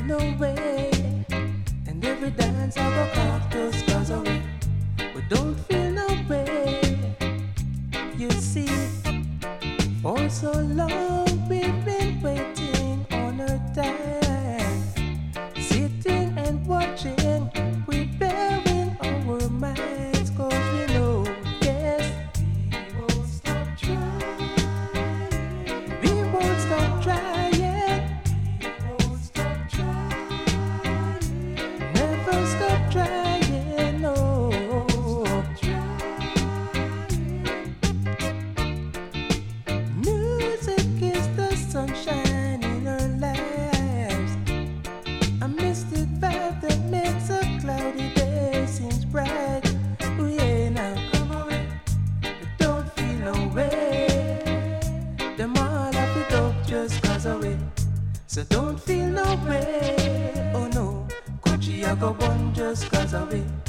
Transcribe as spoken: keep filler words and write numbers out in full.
no way. And every dance I go cactus cause away. But don't feel no way. You see, for so long we've been waiting on a time, sitting and watching, preparing our minds, cause we know, yes, we won't stop trying. We won't stop trying. We won't stop trying. Never stop trying, no. Music is the sunshine in our lives, a mystic vibe that makes a cloudy day seems bright. Oh yeah, now come away, but don't feel no way. Them all have it up just cause away, so don't feel no way. Oh no, Gucci I go one just cause away.